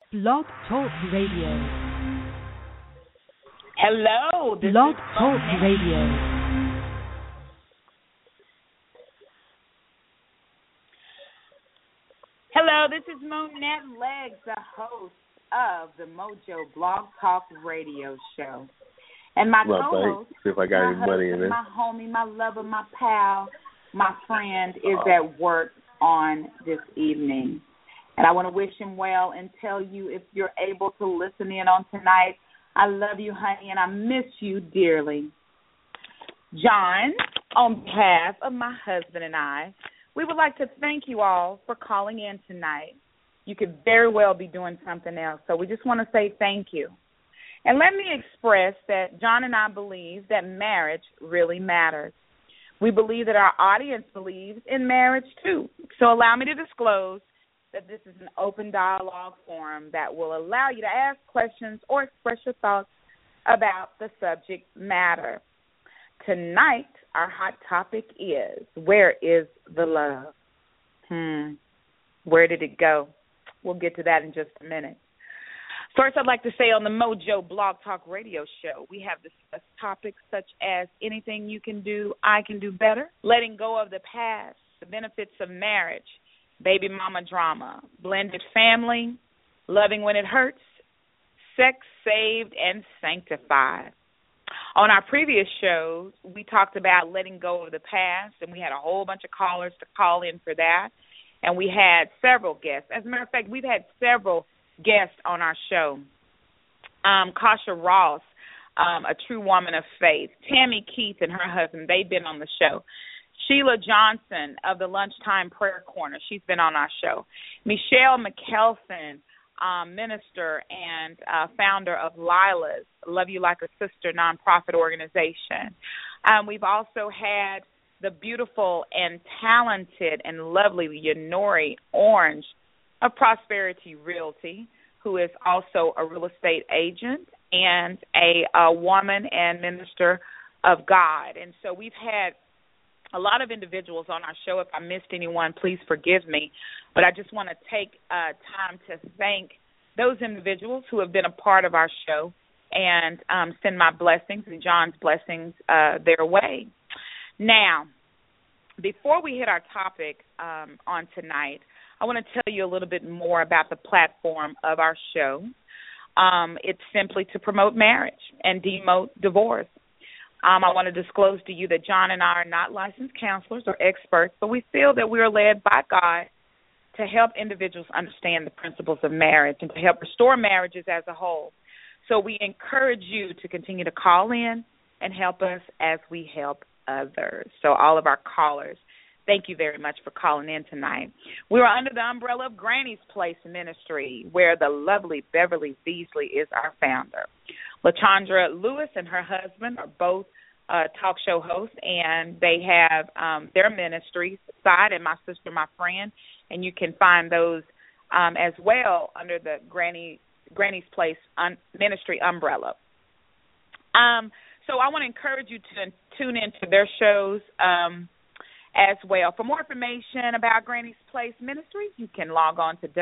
Blog Talk Radio. Hello. Blog Talk Radio. Hello, this is Monette Legs, the host of the Mojo Blog Talk Radio Show. And my co-host, see if I got any money in it. My homie, my lover, my pal, my friend is at work on this evening. And I want to wish him well and tell you, if you're able to listen in on tonight, I love you, honey, and I miss you dearly. John, on behalf of my husband and I, we would like to thank you all for calling in tonight. You could very well be doing something else, so we just want to say thank you. And let me express that John and I believe that marriage really matters. We believe that our audience believes in marriage too. So allow me to disclose that this is an open dialogue forum that will allow you to ask questions or express your thoughts about the subject matter. Tonight, our hot topic is, where is the love? Where did it go? We'll get to that in just a minute. First, I'd like to say on the Mojo Blog Talk Radio Show, we have discussed topics such as anything you can do, I can do better, letting go of the past, the benefits of marriage, baby mama drama, blended family, loving when it hurts, sex saved and sanctified. On our previous shows, we talked about letting go of the past, and we had a whole bunch of callers to call in for that, and we had several guests. As a matter of fact, we've had several guests on our show. Kasha Ross, a true woman of faith. Tammy Keith and her husband, they've been on the show. Sheila Johnson of the Lunchtime Prayer Corner, she's been on our show. Michelle McKelson, minister and founder of Lila's Love You Like a Sister nonprofit organization. We've also had the beautiful and talented and lovely Yanori Orange of Prosperity Realty, who is also a real estate agent and a woman and minister of God. And so we've had a lot of individuals on our show. If I missed anyone, please forgive me. But I just want to take time to thank those individuals who have been a part of our show and send my blessings and John's blessings their way. Now, before we hit our topic on tonight, I want to tell you a little bit more about the platform of our show. It's simply to promote marriage and demote divorce. I want to disclose to you that John and I are not licensed counselors or experts, but we feel that we are led by God to help individuals understand the principles of marriage and to help restore marriages as a whole. So we encourage you to continue to call in and help us as we help others. So all of our callers, thank you very much for calling in tonight. We are under the umbrella of Granny's Place Ministry, where the lovely Beverly Beasley is our founder. LaChandra Lewis and her husband are both talk show hosts, and they have their ministry side, and My Sister, My Friend, and you can find those as well under the Granny's Place Ministry umbrella. So I want to encourage you to tune into their shows as well. For more information about Granny's Place Ministries, you can log on to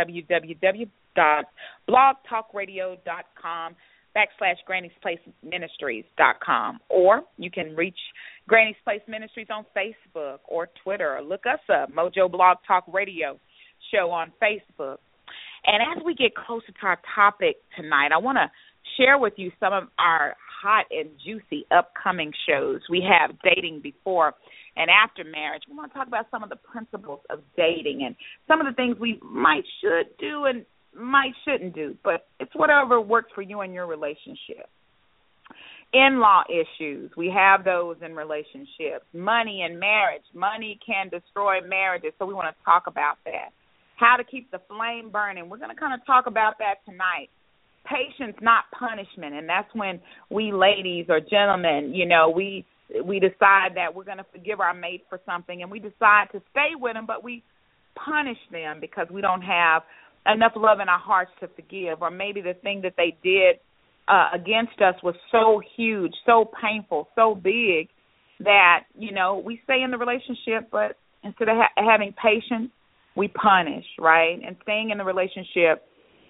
www.blogtalkradio.com/Granny'sPlaceMinistries.com, or you can reach Granny's Place Ministries on Facebook or Twitter, or look us up, Mojo Blog Talk Radio Show on Facebook. And as we get closer to our topic tonight, I want to share with you some of our hot and juicy upcoming shows. We have Dating Before and After Marriage. We want to talk about some of the principles of dating and some of the things we should do and might shouldn't do, but it's whatever works for you and your relationship. In-law issues, we have those in relationships. Money and marriage. Money can destroy marriages, so we want to talk about that. How to keep the flame burning. We're going to kind of talk about that tonight. Patience, not punishment, and that's when we ladies or gentlemen, we decide that we're going to forgive our mate for something, and we decide to stay with them, but we punish them because we don't have enough love in our hearts to forgive, or maybe the thing that they did against us was so huge, so painful, so big that, we stay in the relationship, but instead of having patience, we punish, right? And staying in the relationship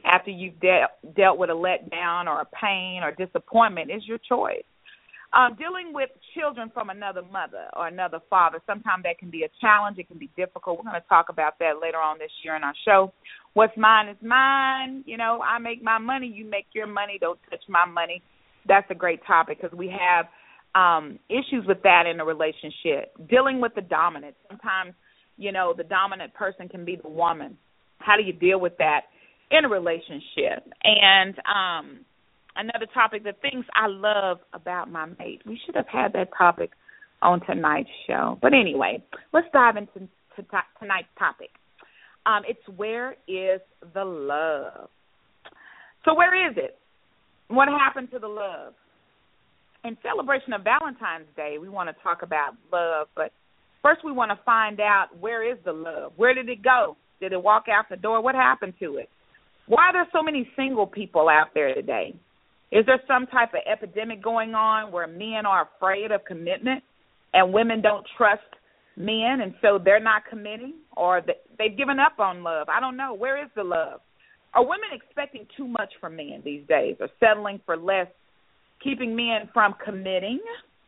after you've dealt with a letdown or a pain or disappointment is your choice. Dealing with children from another mother or another father, sometimes that can be a challenge. It can be difficult. We're going to talk about that later on this year in our show. What's mine is mine. You know, I make my money. You make your money. Don't touch my money. That's a great topic because we have issues with that in a relationship. Dealing with the dominant. Sometimes, you know, the dominant person can be the woman. How do you deal with that in a relationship? And another topic, the things I love about my mate. We should have had that topic on tonight's show. But anyway, let's dive into tonight's topic. It's where is the love? So where is it? What happened to the love? In celebration of Valentine's Day, we want to talk about love, but first we want to find out where is the love? Where did it go? Did it walk out the door? What happened to it? Why are there so many single people out there today? Is there some type of epidemic going on where men are afraid of commitment and women don't trust men and so they're not committing, or they've given up on love? I don't know. Where is the love? Are women expecting too much from men these days or settling for less, keeping men from committing?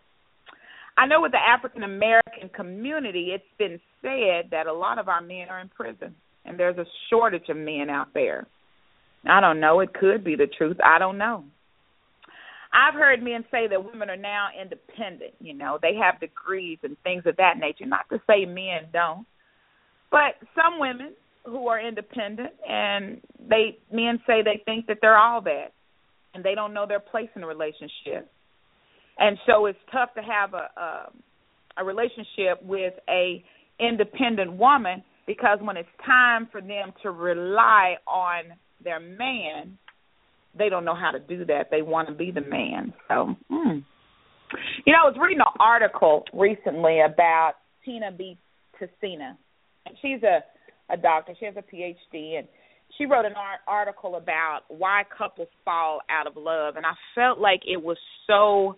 I know with the African-American community, it's been said that a lot of our men are in prison and there's a shortage of men out there. I don't know. It could be the truth. I don't know. I've heard men say that women are now independent. You know, they have degrees and things of that nature. Not to say men don't, but some women who are independent and men say they think that they're all that and they don't know their place in a relationship. And so it's tough to have a relationship with a independent woman because when it's time for them to rely on their man, they don't know how to do that. They want to be the man. So, You know, I was reading an article recently about Tina B. Tessina. She's a doctor. She has a Ph.D., and she wrote an article about why couples fall out of love. And I felt like it was so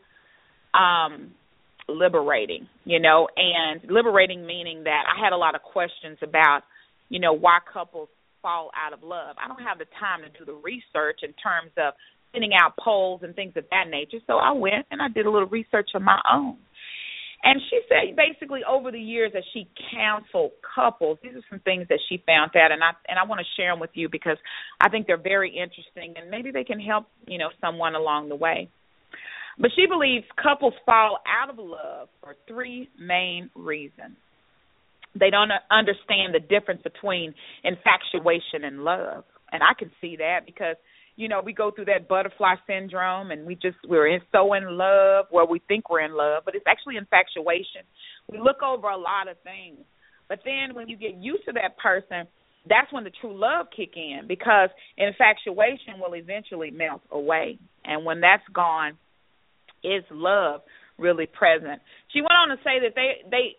liberating, you know, and liberating meaning that I had a lot of questions about, you know, why couples fall out of love. I don't have the time to do the research in terms of sending out polls and things of that nature. So I went and I did a little research of my own. And she said basically over the years that she counseled couples, these are some things that she found out, and I want to share them with you because I think they're very interesting and maybe they can help, you know, someone along the way. But she believes couples fall out of love for three main reasons. They don't understand the difference between infatuation and love. And I can see that because, you know, we go through that butterfly syndrome and we're so in love, well, we think we're in love, but it's actually infatuation. We look over a lot of things. But then when you get used to that person, that's when the true love kick in because infatuation will eventually melt away. And when that's gone, is love really present? She went on to say that they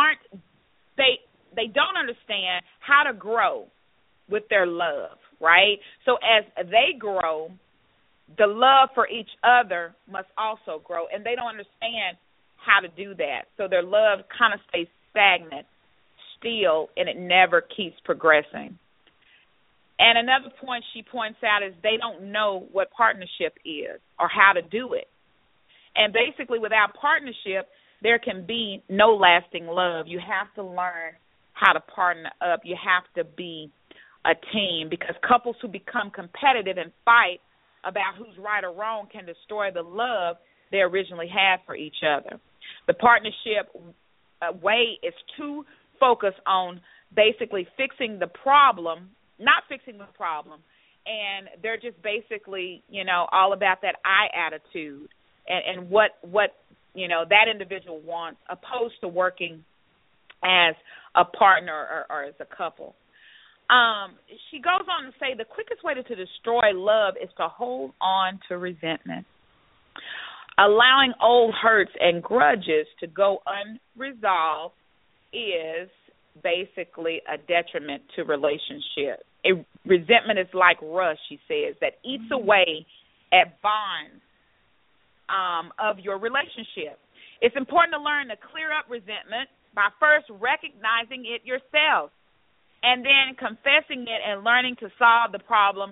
don't understand how to grow with their love, right? So as they grow, the love for each other must also grow, and they don't understand how to do that. So their love kind of stays stagnant, still, and it never keeps progressing. And another point she points out is they don't know what partnership is or how to do it. And basically without partnership, there can be no lasting love. You have to learn how to partner up. You have to be a team because couples who become competitive and fight about who's right or wrong can destroy the love they originally had for each other. The partnership way is to focus on basically fixing the problem, not fixing the problem, and they're just basically, you know, all about that I attitude and what you know, that individual wants, opposed to working as a partner or as a couple. She goes on to say the quickest way to destroy love is to hold on to resentment. Allowing old hurts and grudges to go unresolved is basically a detriment to relationship. Resentment is like rust, she says, that eats away at bonds of your relationship. It's important to learn to clear up resentment by first recognizing it yourself and then confessing it and learning to solve the problem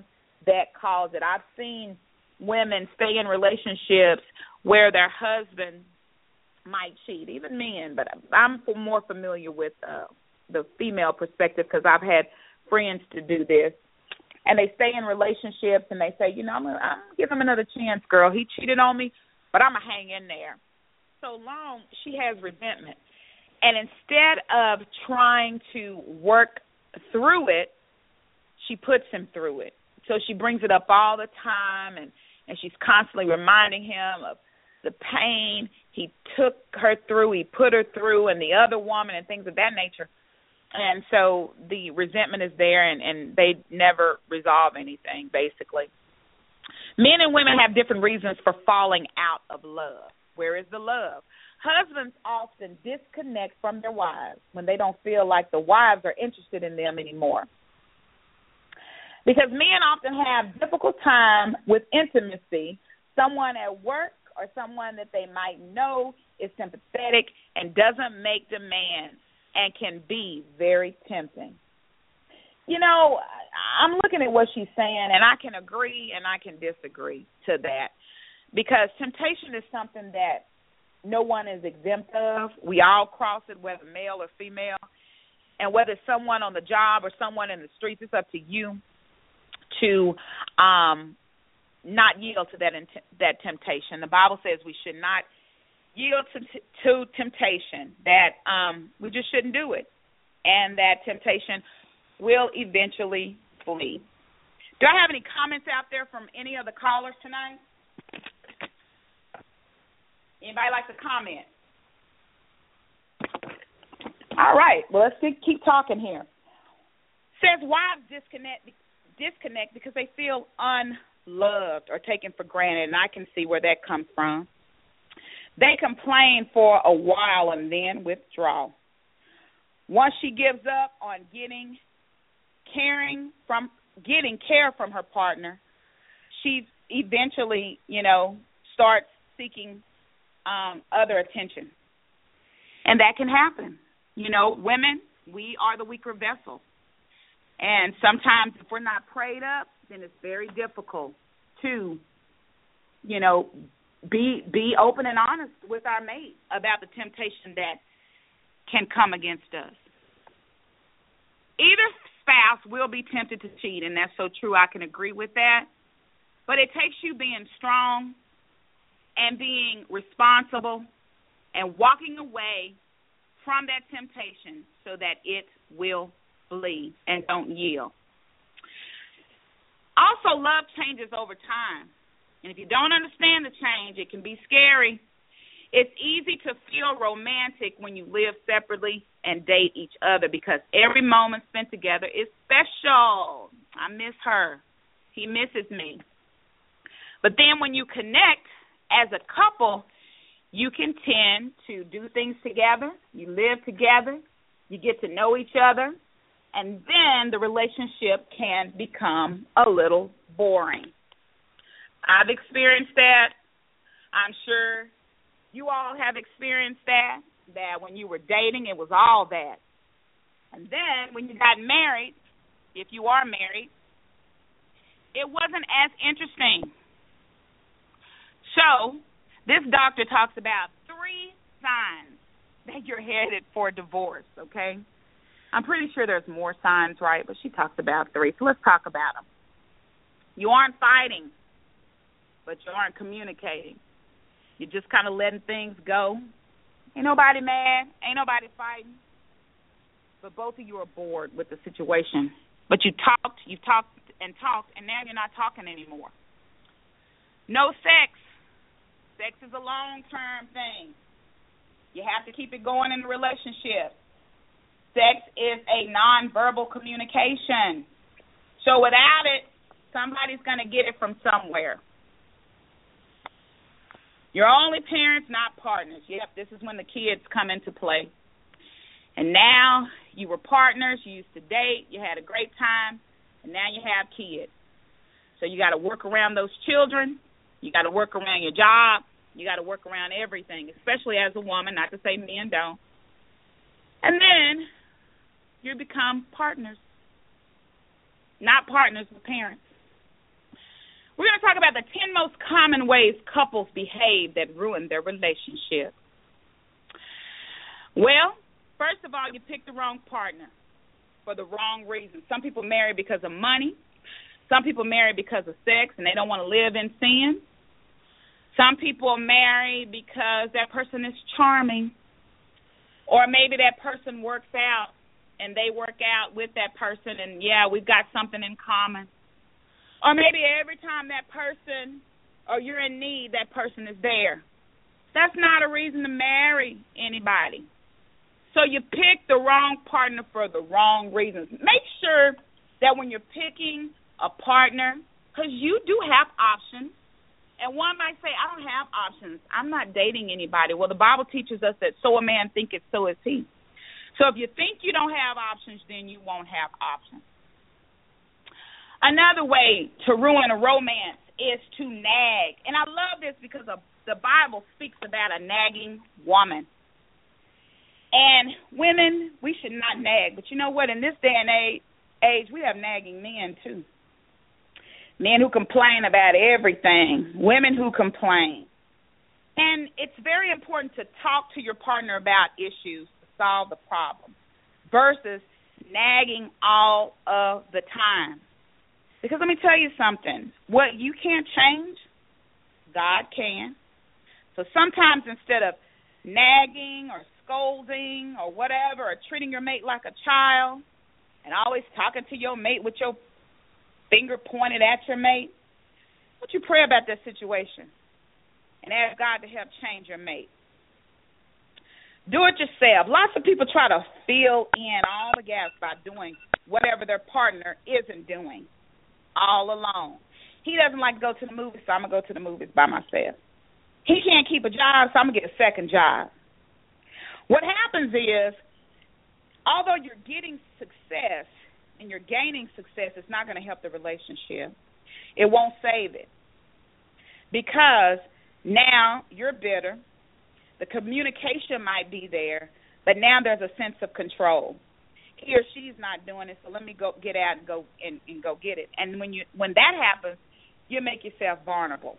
that cause it. I've seen women stay in relationships where their husband might cheat, even men, but I'm more familiar with the female perspective because I've had friends to do this. And they stay in relationships and they say, I'm going to give him another chance, girl. He cheated on me, but I'm going to hang in there. So long, she has resentment. And instead of trying to work through it, she puts him through it. So she brings it up all the time, and she's constantly reminding him of the pain he took her through, he put her through, and the other woman and things of that nature. And so the resentment is there, and they never resolve anything, basically. Men and women have different reasons for falling out of love. Where is the love? Husbands often disconnect from their wives when they don't feel like the wives are interested in them anymore. Because men often have difficult time with intimacy. Someone at work or someone that they might know is sympathetic and doesn't make demands and can be very tempting. I'm looking at what she's saying, and I can agree and I can disagree to that, because temptation is something that no one is exempt of. We all cross it, whether male or female, and whether it's someone on the job or someone in the streets, it's up to you to not yield to that temptation. The Bible says we should not yield to temptation, that we just shouldn't do it, and that temptation will eventually flee. Do I have any comments out there from any of the callers tonight? Anybody like to comment? All right. Well, let's keep talking here. Says wives disconnect because they feel unloved or taken for granted, and I can see where that comes from. They complain for a while and then withdraw. Once she gives up on getting care from her partner, she eventually, starts seeking other attention. And that can happen. Women, we are the weaker vessel. And sometimes if we're not prayed up, then it's very difficult to, be open and honest with our mate about the temptation that can come against us. Either spouse will be tempted to cheat, and that's so true. I can agree with that. But it takes you being strong and being responsible and walking away from that temptation so that it will flee and don't yield. Also, love changes over time. And if you don't understand the change, it can be scary. It's easy to feel romantic when you live separately and date each other because every moment spent together is special. I miss her. He misses me. But then when you connect as a couple, you can tend to do things together. You live together. You get to know each other. And then the relationship can become a little boring. I've experienced that. I'm sure you all have experienced that when you were dating, it was all that. And then when you got married, if you are married, it wasn't as interesting. So this doctor talks about 3 signs that you're headed for divorce, okay? I'm pretty sure there's more signs, right? But she talks about 3, so let's talk about them. You aren't fighting, but you aren't communicating. You're just kind of letting things go. Ain't nobody mad. Ain't nobody fighting. But both of you are bored with the situation. But you talked, and now you're not talking anymore. No sex. Sex is a long-term thing. You have to keep it going in the relationship. Sex is a nonverbal communication. So without it, somebody's going to get it from somewhere. You're only parents, not partners. Yep, this is when the kids come into play. And now you were partners, you used to date, you had a great time, and now you have kids. So you got to work around those children. You got to work around your job. You got to work around everything, especially as a woman, not to say men don't. And then you become partners, not partners, but parents. about the 10 most common ways couples behave that ruin their relationship. Well, first of all, you picked the wrong partner for the wrong reasons. Some people marry because of money. Some people marry because of sex and they don't want to live in sin. Some people marry because that person is charming. Or maybe that person works out and they work out with that person and, yeah, we've got something in common. Or maybe every time that person or you're in need, that person is there. That's not a reason to marry anybody. So you pick the wrong partner for the wrong reasons. Make sure that when you're picking a partner, because you do have options, and one might say, I don't have options. I'm not dating anybody. Well, the Bible teaches us that so a man thinketh, so is he. So if you think you don't have options, then you won't have options. Another way to ruin a romance is to nag. And I love this because the Bible speaks about a nagging woman. And women, we should not nag. But you know what? In this day and age, we have nagging men, too. Men who complain about everything. Women who complain. And it's very important to talk to your partner about issues to solve the problem versus nagging all of the time. Because let me tell you something. What you can't change, God can. So sometimes instead of nagging or scolding or whatever, or treating your mate like a child and always talking to your mate with your finger pointed at your mate, why don't you pray about that situation and ask God to help change your mate? Do it yourself. Lots of people try to fill in all the gaps by doing whatever their partner isn't doing all alone. He doesn't like to go to the movies, so I'm going to go to the movies by myself. He can't keep a job, so I'm going to get a second job. What happens is, although you're getting success and you're gaining success, it's not going to help the relationship. It won't save it. Because now you're bitter. The communication might be there, but now there's a sense of control. He or she's not doing it, so let me go get out and go get it. And when that happens, you make yourself vulnerable.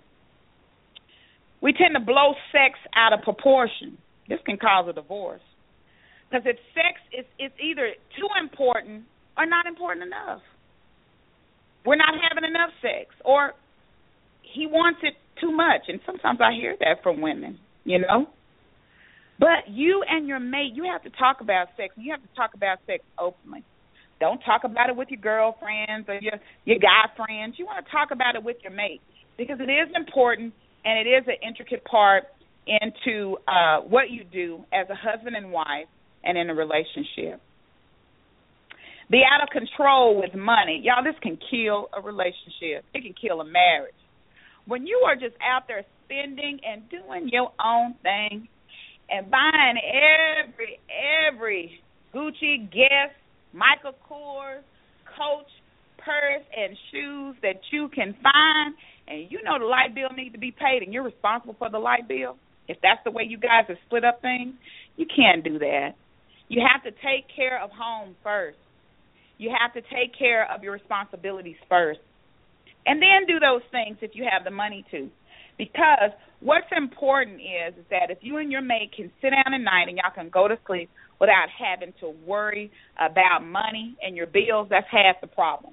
We tend to blow sex out of proportion. This can cause a divorce. Because if sex is either too important or not important enough. We're not having enough sex, or he wants it too much. And sometimes I hear that from women, you know. But you and your mate, you have to talk about sex. You have to talk about sex openly. Don't talk about it with your girlfriends or your guy friends. You want to talk about it with your mate because it is important and it is an intricate part into what you do as a husband and wife and in a relationship. Be out of control with money. Y'all, this can kill a relationship. It can kill a marriage. When you are just out there spending and doing your own thing, and buying every Gucci, Guess, Michael Kors, Coach, purse, and shoes that you can find, and you know the light bill needs to be paid, and you're responsible for the light bill, if that's the way you guys have split up things, you can't do that. You have to take care of home first. You have to take care of your responsibilities first. And then do those things if you have the money to. Because what's important is that if you and your mate can sit down at night and y'all can go to sleep without having to worry about money and your bills, that's half the problem.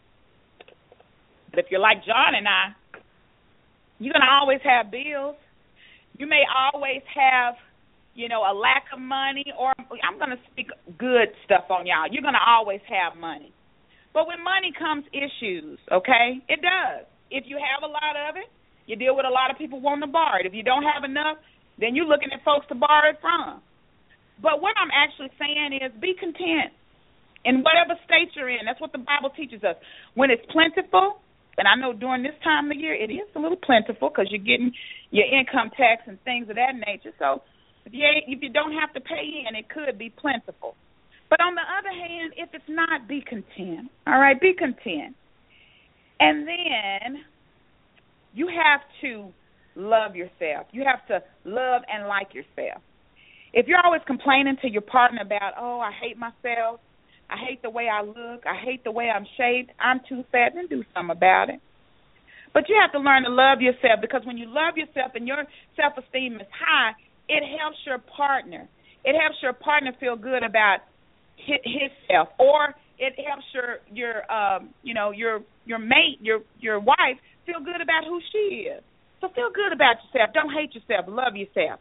But if you're like John and I, you're going to always have bills. You may always have, a lack of money, or I'm going to speak good stuff on y'all. You're going to always have money. But with money comes issues, okay? It does. If you have a lot of it, you deal with a lot of people wanting to borrow it. If you don't have enough, then you're looking at folks to borrow it from. But what I'm actually saying is be content in whatever state you're in. That's what the Bible teaches us. When it's plentiful, and I know during this time of the year it is a little plentiful because you're getting your income tax and things of that nature. So if you don't have to pay in, it could be plentiful. But on the other hand, if it's not, be content. All right, be content. And then you have to love yourself. You have to love and like yourself. If you're always complaining to your partner about, oh, I hate myself, I hate the way I look, I hate the way I'm shaped, I'm too fat, then do something about it. But you have to learn to love yourself, because when you love yourself and your self-esteem is high, it helps your partner. It helps your partner feel good about his self, or it helps your mate, your wife feel good about who she is. So feel good about yourself. Don't hate yourself. Love yourself.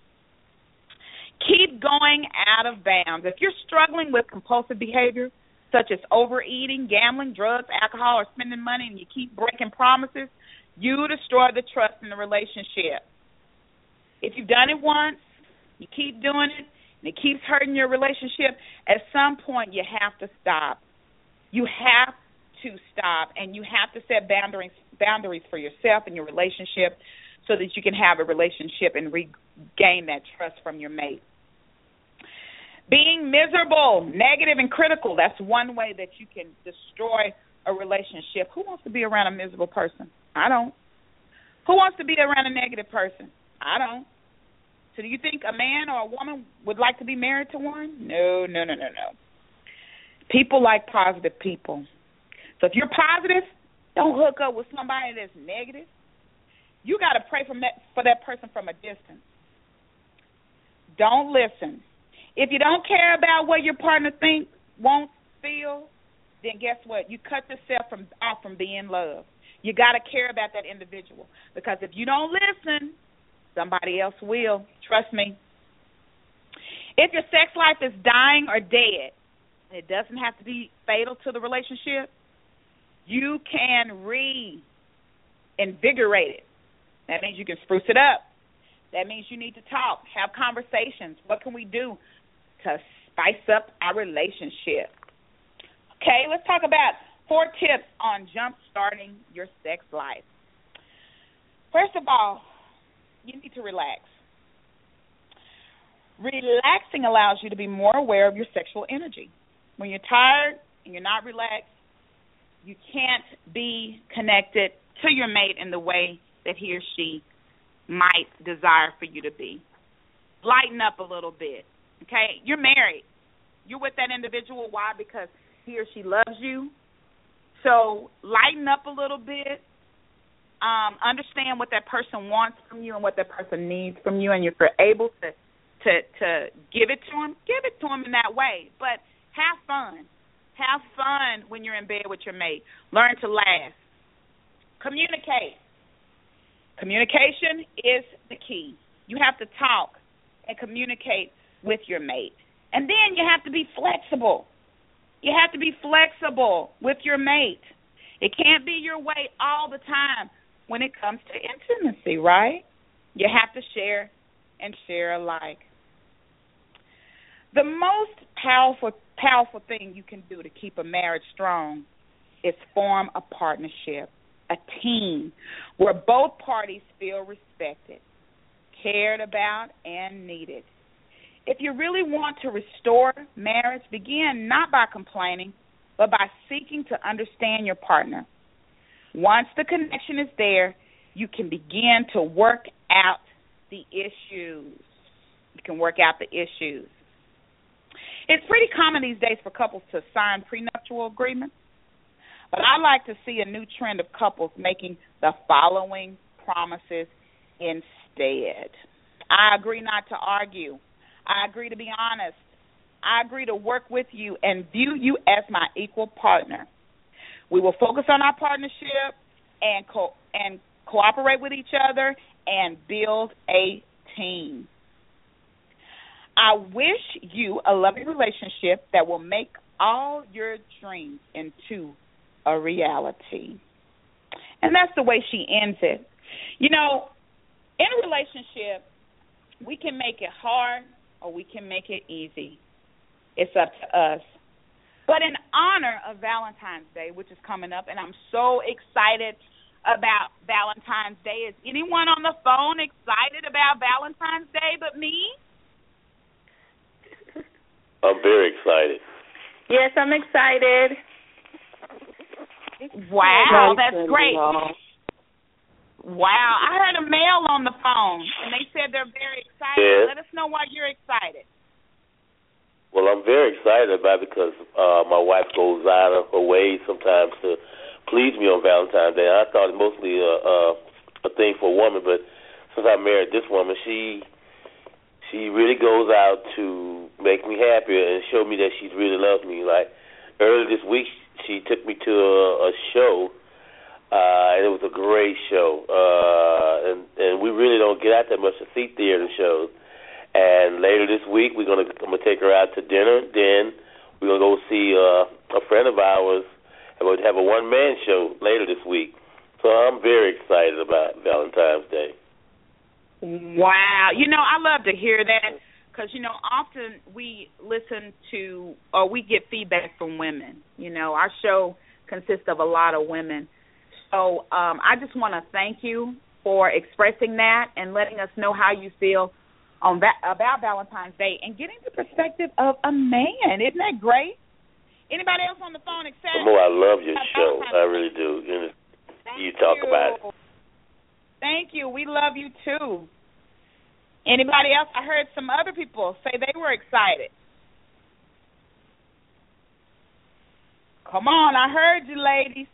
Keep going out of bounds. If you're struggling with compulsive behavior, such as overeating, gambling, drugs, alcohol, or spending money, and you keep breaking promises, you destroy the trust in the relationship. If you've done it once, you keep doing it, and it keeps hurting your relationship, at some point you have to stop. You have to stop, and you have to set boundaries for yourself and your relationship so that you can have a relationship and regain that trust from your mate. Being miserable, negative, and critical, that's one way that you can destroy a relationship. Who wants to be around a miserable person? I don't. Who wants to be around a negative person? I don't. So do you think a man or a woman would like to be married to one? No. People like positive people. So if you're positive, don't hook up with somebody that's negative. You got to pray for that person from a distance. Don't listen. If you don't care about what your partner thinks, won't, feel, then guess what? You cut yourself off from being loved. You got to care about that individual, because if you don't listen, somebody else will. Trust me. If your sex life is dying or dead, it doesn't have to be fatal to the relationship, you can reinvigorate it. That means you can spruce it up. That means you need to talk, have conversations. What can we do to spice up our relationship? Okay, let's talk about 4 tips on jump-starting your sex life. First of all, you need to relax. Relaxing allows you to be more aware of your sexual energy. When you're tired and you're not relaxed, you can't be connected to your mate in the way that he or she might desire for you to be. Lighten up a little bit, okay? You're married. You're with that individual. Why? Because he or she loves you. So lighten up a little bit. Understand what that person wants from you and what that person needs from you, and if you're able to give it to him in that way. But have fun. Have fun when you're in bed with your mate. Learn to laugh. Communicate. Communication is the key. You have to talk and communicate with your mate. And then you have to be flexible. You have to be flexible with your mate. It can't be your way all the time when it comes to intimacy, right? You have to share and share alike. The most powerful thing you can do to keep a marriage strong is form a partnership, a team where both parties feel respected, cared about, and needed. If you really want to restore marriage, begin not by complaining, but by seeking to understand your partner. Once the connection is there, you can begin to work out the issues. You can work out the issues. It's pretty common these days for couples to sign prenuptial agreements, but I like to see a new trend of couples making the following promises instead. I agree not to argue. I agree to be honest. I agree to work with you and view you as my equal partner. We will focus on our partnership and cooperate with each other and build a team. I wish you a loving relationship that will make all your dreams into a reality. And that's the way she ends it. You know, in a relationship, we can make it hard or we can make it easy. It's up to us. But in honor of Valentine's Day, which is coming up, and I'm so excited about Valentine's Day. Is anyone on the phone excited about Valentine's Day but me? I'm very excited. Yes, I'm excited. Wow, that's great. Wow, I heard a male on the phone, and they said they're very excited. Yes. Let us know why you're excited. Well, I'm very excited about it because my wife goes out of her way sometimes to please me on Valentine's Day. I thought it mostly a thing for a woman, but since I married this woman, she really goes out to make me happier and show me that she really loves me. Like earlier this week, she took me to a show, and it was a great show. And we really don't get out that much to see theater shows. And later this week, I'm gonna take her out to dinner. Then we're gonna go see a friend of ours. And we'll have a one-man show later this week. So I'm very excited about Valentine's Day. Wow. I love to hear that because, often we listen to or we get feedback from women. Our show consists of a lot of women. So I just want to thank you for expressing that and letting us know how you feel about Valentine's Day and getting the perspective of a man. Isn't that great? Anybody else on the phone excited? More, I love your show. I really do. You talk about it. Thank you. We love you, too. Anybody else? I heard some other people say they were excited. Come on. I heard you, ladies.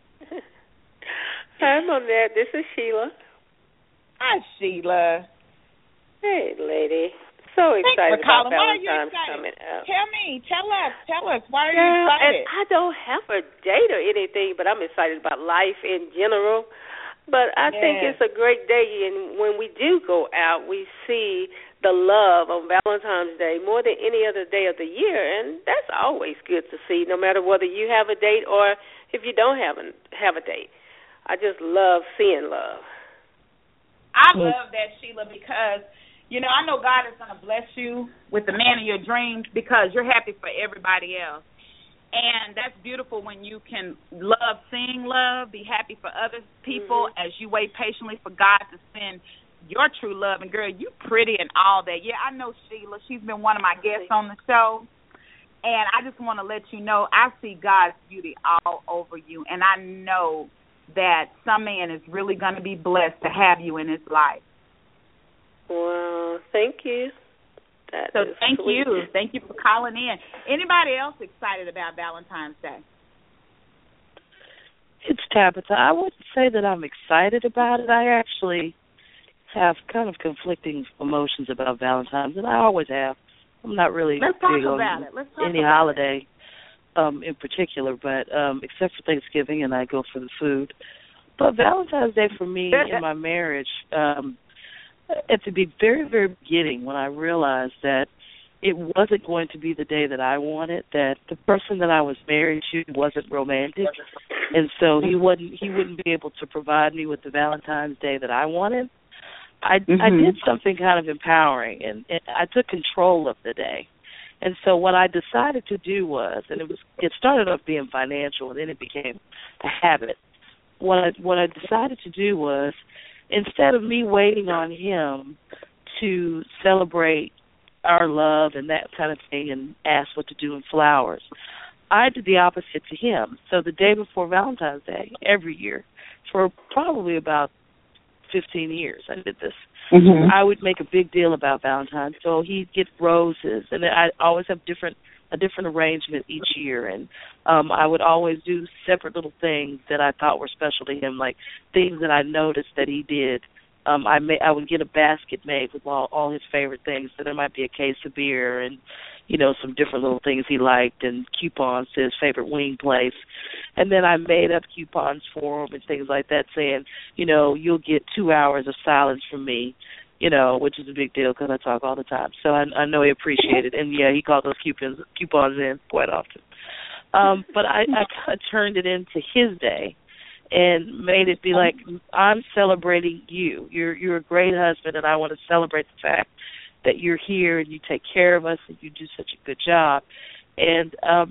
Hi, Monette. This is Sheila. Hi, Sheila. Hey, lady. So excited about Valentine's coming up. Tell us, why are you excited? And I don't have a date or anything, but I'm excited about life in general. But I think it's a great day, and when we do go out, we see the love on Valentine's Day more than any other day of the year, and that's always good to see, no matter whether you have a date or if you don't have a date. I just love seeing love. I love that, Sheila, because I know God is going to bless you with the man of your dreams because you're happy for everybody else. And that's beautiful when you can love seeing love, be happy for other people as you wait patiently for God to send your true love. And, girl, you pretty and all that. Yeah, I know Sheila. She's been one of my guests on the show. And I just want to let you know I see God's beauty all over you. And I know that some man is really going to be blessed to have you in his life. Well, thank you. Thank you. Thank you for calling in. Anybody else excited about Valentine's Day? It's Tabitha. I wouldn't say that I'm excited about it. I actually have kind of conflicting emotions about Valentine's, and I always have. I'm not really big on any holiday in particular, but except for Thanksgiving, and I go for the food. But Valentine's Day for me in my marriage, at the very, very beginning, when I realized that it wasn't going to be the day that I wanted, that the person that I was married to wasn't romantic, and so he wouldn't be able to provide me with the Valentine's Day that I wanted. I did something kind of empowering, and I took control of the day. And so what I decided to do was, and it started off being financial, and then it became a habit. What I decided to do was, instead of me waiting on him to celebrate our love and that kind of thing and ask what to do in flowers, I did the opposite to him. So the day before Valentine's Day, every year, for probably about 15 years I did this. I would make a big deal about Valentine's. So he'd get roses, and I always have a different arrangement each year, and I would always do separate little things that I thought were special to him, like things that I noticed that he did. I would get a basket made with all his favorite things. So there might be a case of beer and, some different little things he liked and coupons to his favorite wing place. And then I made up coupons for him and things like that saying, you'll get 2 hours of silence from me, which is a big deal because I talk all the time. So I know he appreciated it. And, yeah, he called those coupons in quite often. But I turned it into his day and made it be like, I'm celebrating you. You're a great husband, and I want to celebrate the fact that you're here and you take care of us and you do such a good job. And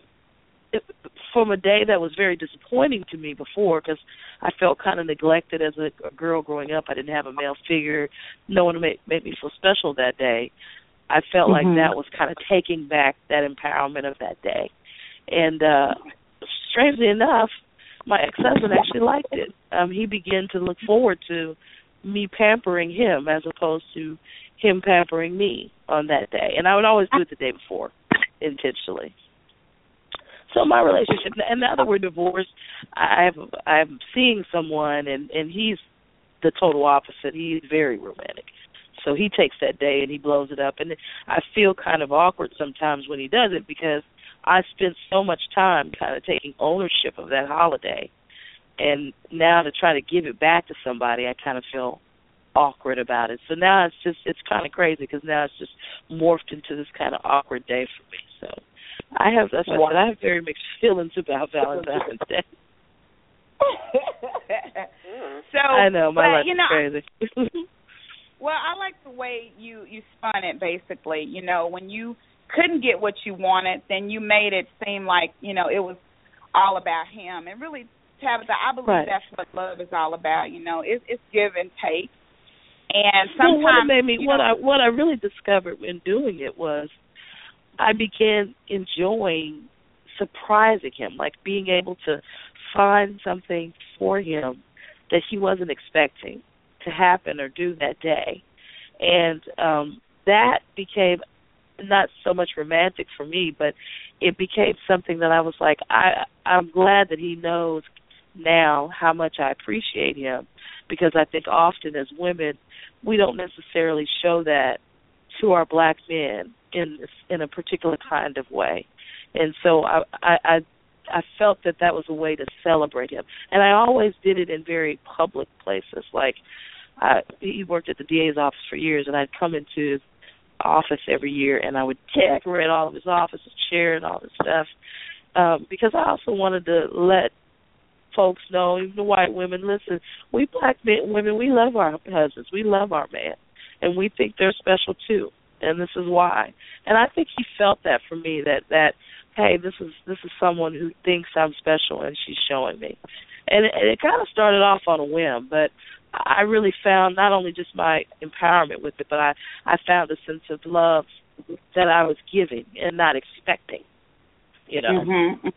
from a day that was very disappointing to me before, because I felt kind of neglected as a girl growing up. I didn't have a male figure. No one made me feel special that day. I felt like that was kind of taking back that empowerment of that day. And strangely enough, my ex-husband actually liked it. He began to look forward to me pampering him as opposed to him pampering me on that day. And I would always do it the day before, intentionally. So my relationship, and now that we're divorced, I'm seeing someone, and he's the total opposite. He's very romantic. So he takes that day and he blows it up. And I feel kind of awkward sometimes when he does it because I spent so much time kind of taking ownership of that holiday. And now to try to give it back to somebody, I kind of feel awkward about it. So now it's kind of crazy because now it's just morphed into this kind of awkward day for me. So I have very mixed feelings about Valentine's Day. So I know my life's crazy. Well, I like the way you spun it. Basically, when you couldn't get what you wanted, then you made it seem like it was all about him. And really, Tabitha, I believe that's what love is all about. It's give and take. And sometimes what I really discovered in doing it was I began enjoying surprising him, like being able to find something for him that he wasn't expecting to happen or do that day. And that became not so much romantic for me, but it became something that I was like, I'm glad that he knows now how much I appreciate him, because I think often as women we don't necessarily show that to our black men in a particular kind of way. And so I felt that was a way to celebrate him. And I always did it in very public places. Like he worked at the DA's office for years, and I'd come into his office every year, and I would decorate all of his office, his chair, and all this stuff, because I also wanted to let folks know, even the white women, listen, we black women, we love our husbands, we love our man, and we think they're special too, and this is why. And I think he felt that from me, that hey, this is someone who thinks I'm special, and she's showing me. And it kind of started off on a whim, but I really found not only just my empowerment with it, but I found a sense of love that I was giving and not expecting, Mm-hmm.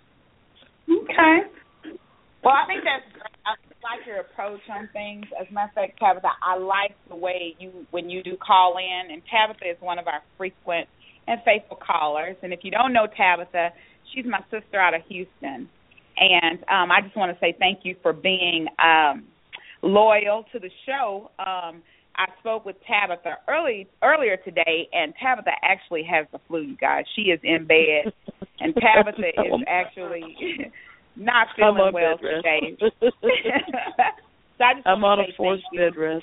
Okay. Well, I think that's great. I like your approach on things. As a matter of fact, Tabitha, I like the way when you do call in, and Tabitha is one of our frequent and faithful callers. And if you don't know Tabitha, she's my sister out of Houston. And I just want to say thank you for being loyal to the show. I spoke with Tabitha earlier today, and Tabitha actually has the flu, you guys. She is in bed, and Tabitha is actually not feeling well today. So I'm on a forced bed rest.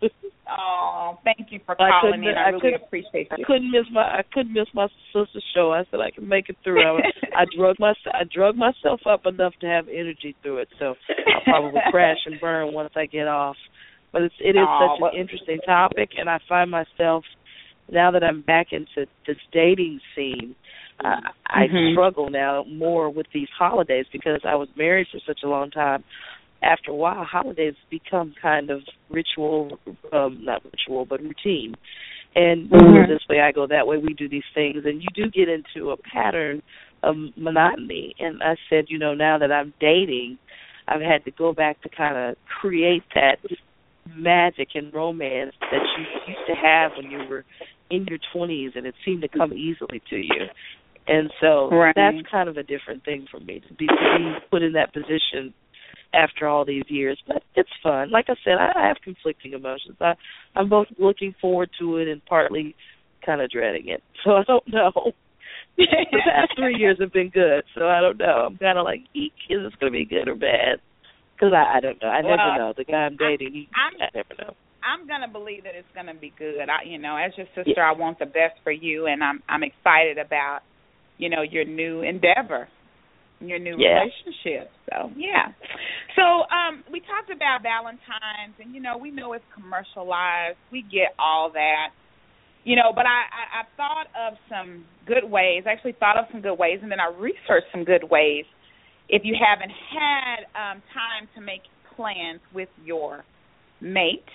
Oh, thank you for calling in. I really appreciate you. I couldn't miss my sister's show. I said I can make it through. I drug myself up enough to have energy through it. So I'll probably crash and burn once I get off. But it is such an interesting topic, and I find myself, now that I'm back into this dating scene, I struggle now more with these holidays because I was married for such a long time. After a while, holidays become kind of ritual, not ritual, but routine. And we go this way, I go that way, we do these things, and you do get into a pattern of monotony. And I said, now that I'm dating, I've had to go back to kind of create that magic and romance that you used to have when you were in your 20s, and it seemed to come easily to you. And so that's kind of a different thing for me, to be put in that position after all these years. But it's fun. Like I said, I have conflicting emotions. I'm both looking forward to it and partly kind of dreading it. So I don't know. The past 3 years have been good, so I don't know. I'm kind of like, eek, is this going to be good or bad? Because I don't know. I never know. The guy I'm dating, I never know. I'm going to believe that it's going to be good. As your sister, I want the best for you, and I'm excited about, your new endeavor, your new relationship. So, yeah. So we talked about Valentine's, and, we know it's commercialized. We get all that. But I thought of some good ways. I actually thought of some good ways, and then I researched some good ways. If you haven't had time to make plans with your mate,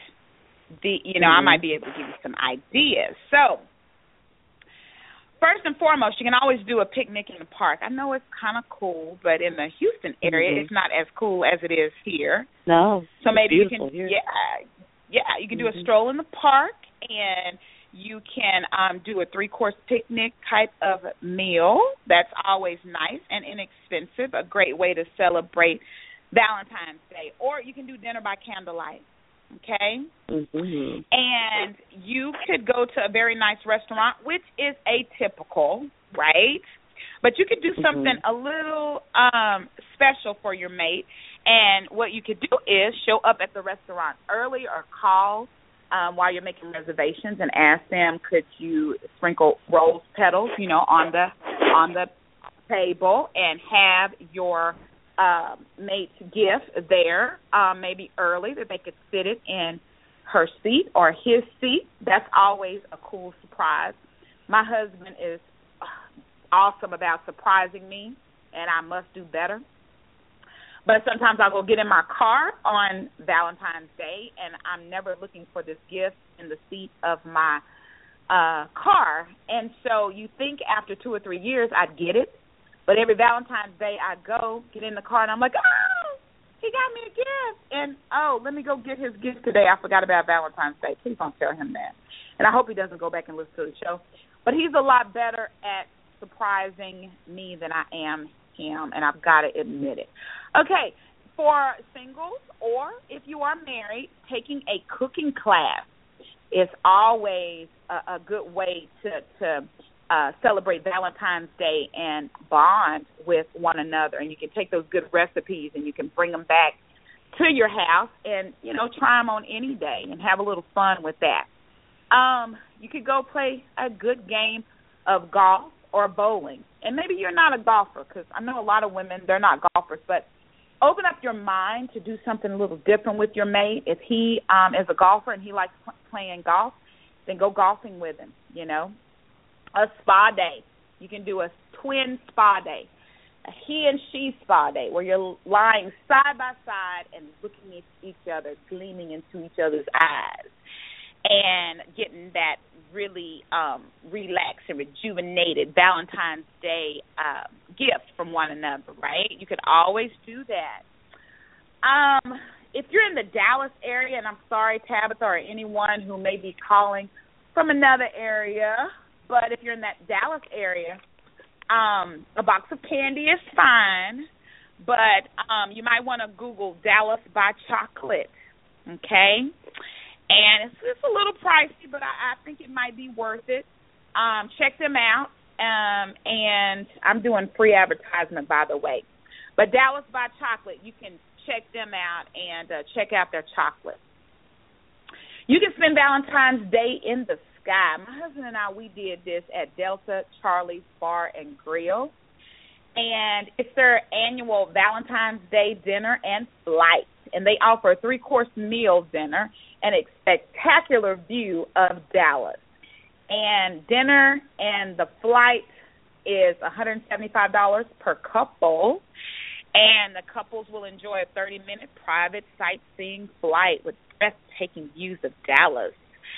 I might be able to give you some ideas. So, first and foremost, you can always do a picnic in the park. I know it's kind of cool, but in the Houston area, it's not as cool as it is here. No, so maybe you can, you can do a stroll in the park, and You can do a 3-course picnic type of meal. That's always nice and inexpensive, a great way to celebrate Valentine's Day. Or you can do dinner by candlelight, okay? Mm-hmm. And you could go to a very nice restaurant, which is atypical, right? But you could do something a little special for your mate. And what you could do is show up at the restaurant early or call while you're making reservations and ask them, could you sprinkle rose petals, on the table, and have your mate's gift there, maybe early, that they could sit it in her seat or his seat. That's always a cool surprise. My husband is awesome about surprising me, and I must do better. But sometimes I'll go get in my car on Valentine's Day, and I'm never looking for this gift in the seat of my car. And so you think after 2 or 3 years I'd get it, but every Valentine's Day I go, get in the car, and I'm like, oh, he got me a gift. And, let me go get his gift today. I forgot about Valentine's Day. Please don't tell him that. And I hope he doesn't go back and listen to the show. But he's a lot better at surprising me than I am him, and I've got to admit it. Okay, for singles or if you are married, taking a cooking class is always a good way to celebrate Valentine's Day and bond with one another. And you can take those good recipes and you can bring them back to your house and, try them on any day and have a little fun with that. You could go play a good game of golf or bowling. And maybe you're not a golfer, because I know a lot of women, they're not golfers, but open up your mind to do something a little different with your mate. If he is a golfer and he likes playing golf, then go golfing with him, A spa day. You can do a twin spa day, a he and she spa day, where you're lying side by side and looking at each other, gleaming into each other's eyes, and getting that really relaxed and rejuvenated Valentine's Day gift from one another, right? You could always do that. If you're in the Dallas area, and I'm sorry, Tabitha, or anyone who may be calling from another area, but if you're in that Dallas area, a box of candy is fine, but you might want to Google Dallas by Chocolate, okay? And it's a little pricey, but I think it might be worth it. Check them out, and I'm doing free advertisement, by the way. But Dallas by Chocolate, you can check them out and check out their chocolate. You can spend Valentine's Day in the sky. My husband and I, we did this at Delta Charlie's Bar and Grill, and it's their annual Valentine's Day dinner and flight. And they offer a 3-course meal dinner and a spectacular view of Dallas. And dinner and the flight is $175 per couple. And the couples will enjoy a 30-minute private sightseeing flight with breathtaking views of Dallas.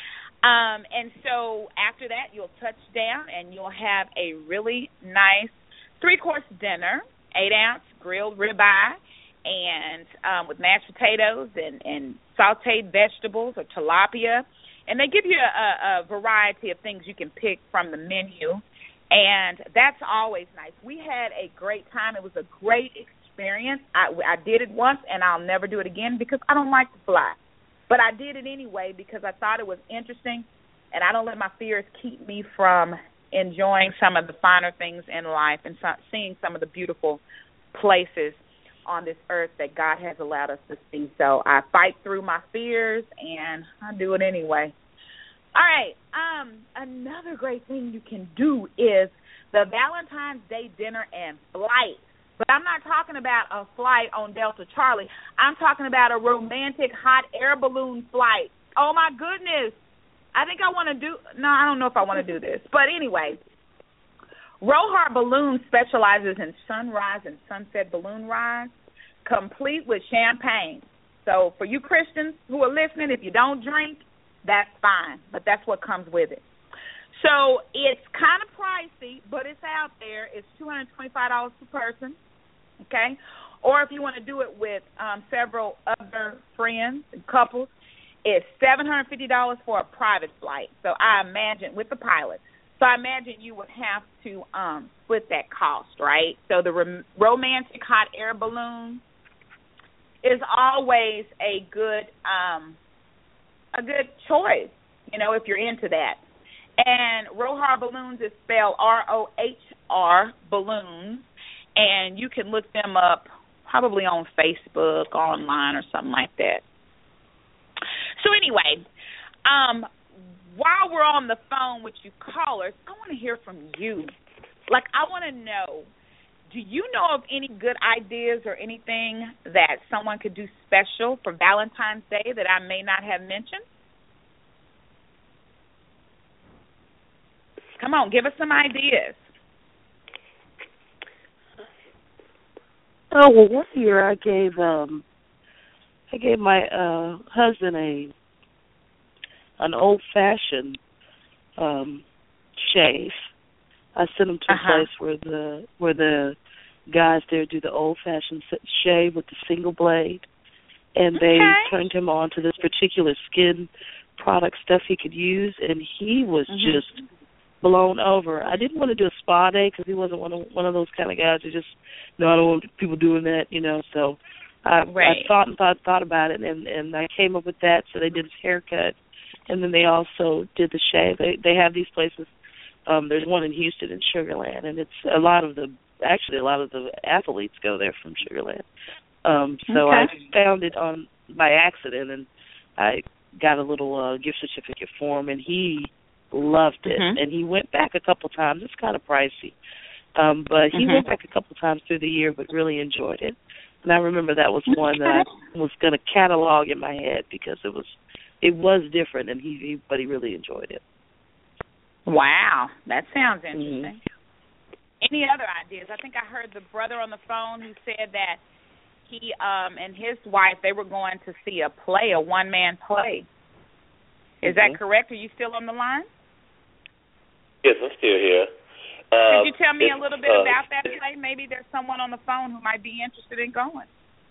And so after that, you'll touch down and you'll have a really nice 3-course dinner, 8-ounce grilled ribeye, and with mashed potatoes and sauteed vegetables or tilapia. And they give you a variety of things you can pick from the menu, and that's always nice. We had a great time. It was a great experience. I did it once, and I'll never do it again because I don't like to fly. But I did it anyway because I thought it was interesting, and I don't let my fears keep me from enjoying some of the finer things in life and seeing some of the beautiful places on this earth that God has allowed us to see. So I fight through my fears, and I do it anyway. All right, another great thing you can do is the Valentine's Day dinner and flight. But I'm not talking about a flight on Delta Charlie. I'm talking about a romantic hot air balloon flight. Oh, my goodness. I think I want to do – no, I don't know if I want to do this. But anyway, Rohart Balloon specializes in sunrise and sunset balloon rides, complete with champagne. So for you Christians who are listening, if you don't drink, that's fine. But that's what comes with it. So it's kind of pricey, but it's out there. It's $225 per person, okay? Or if you want to do it with several other friends and couples, is $750 for a private flight. So I imagine with the pilot. So I imagine you would have to split that cost, right? So the romantic hot air balloon is always a good choice, you know, if you're into that. And Rohar Balloons is spelled ROHR Balloons, and you can look them up probably on Facebook, online, or something like that. So anyway, while we're on the phone with you callers, I want to hear from you. Like, I want to know, do you know of any good ideas or anything that someone could do special for Valentine's Day that I may not have mentioned? Come on, give us some ideas. Oh, well, one year I gave my husband an old-fashioned shave. I sent him to a place where the guys there do the old-fashioned shave with the single blade, and they turned him on to this particular skin product stuff he could use, and he was just blown over. I didn't want to do a spa day because he wasn't one of those kind of guys who just, no, I don't want people doing that, you know. So I thought about it, and I came up with that. So they did his haircut, and then they also did the shave. They have these places. There's one in Houston in Sugar Land, and it's a lot of the athletes go there from Sugar Land. So I found it by accident, and I got a little gift certificate for him, and he loved it. And he went back a couple times. It's kind of pricey, but he went back a couple times through the year, but really enjoyed it. And I remember that was one that I was going to catalog in my head because it was different, and he really enjoyed it. Wow, that sounds interesting. Any other ideas? I think I heard the brother on the phone who said that he and his wife, they were going to see a one-man play. Is that correct? Are you still on the line? Yes, I'm still here. Could you tell me a little bit about that play? Maybe there's someone on the phone who might be interested in going.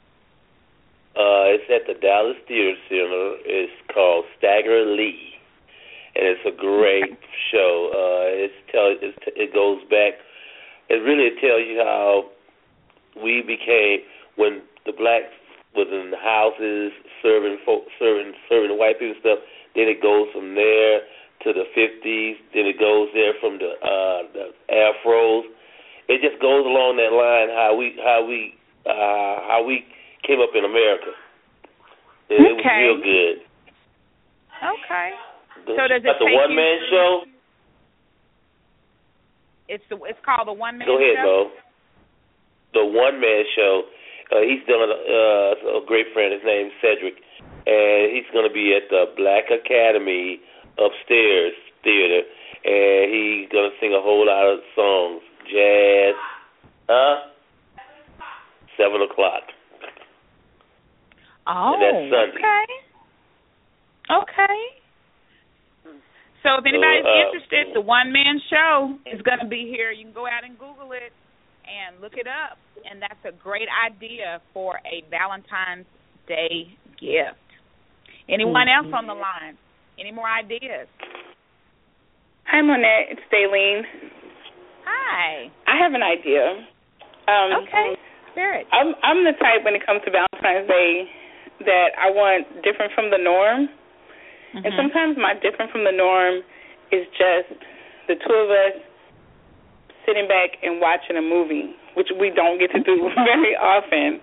It's at the Dallas Theater Center. It's called Stagger Lee, and it's a great show. It goes back. It really tells you how we became when the blacks was in the houses serving the white people and stuff. Then it goes from there to the 50s. Then it goes there from the afros. It just goes along that line how we came up in America. It was real good. Okay. So does it the one man show? It's called the one man show. Go ahead, Mo. The one man show. He's done a great friend. His name's Cedric. And he's going to be at the Black Academy upstairs theater, and he's going to sing a whole lot of songs, jazz, 7 o'clock. Oh, and that's Sunday. Okay. So if anybody's interested, the one-man show is going to be here. You can go out and Google it and look it up, and that's a great idea for a Valentine's Day gift. Anyone else on the line? Any more ideas? Hi, Monette. It's Daylene. Hi. I have an idea. Okay. Share it. I'm the type when it comes to Valentine's Day that I want different from the norm. And sometimes my different from the norm is just the two of us sitting back and watching a movie, which we don't get to do very often.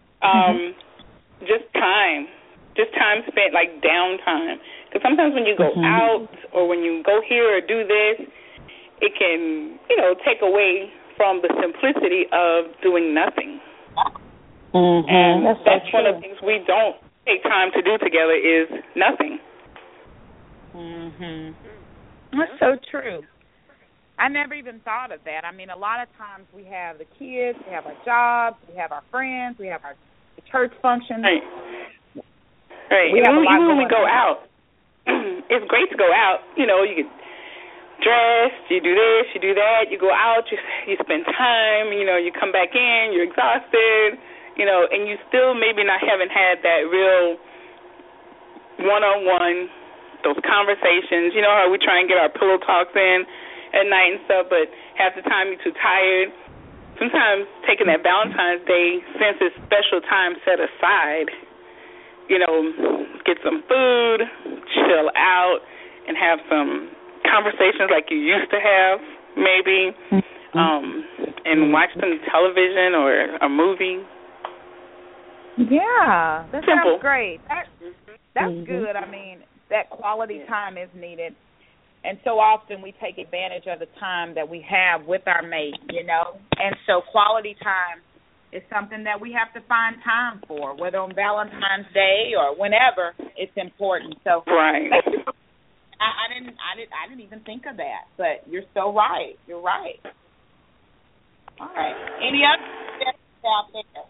Just time spent, like downtime. Because sometimes when you go out or when you go here or do this, it can, take away from the simplicity of doing nothing. And that's one of the things we don't take time to do together is nothing. That's so true. I never even thought of that. I mean, a lot of times we have the kids, we have our jobs, we have our friends, we have our church functions. Right. Even when we go out, it's great to go out. You get dressed, you do this, you do that, you go out, you spend time, you come back in, you're exhausted, and you still maybe not haven't had that real one-on-one, those conversations. You know how we try and get our pillow talks in at night and stuff, but half the time you're too tired. Sometimes taking that Valentine's Day, since it's special time set aside, you know, get some food, chill out, and have some conversations like you used to have, maybe, and watch some television or a movie. Yeah, that Simple. sounds great. That's good. I mean, that quality time is needed. And so often we take advantage of the time that we have with our mate, you know. And so quality time is something that we have to find time for, whether on Valentine's Day or whenever. It's important. So right. I didn't even think of that, but you're so right. You're right. All right. Any other suggestions out there?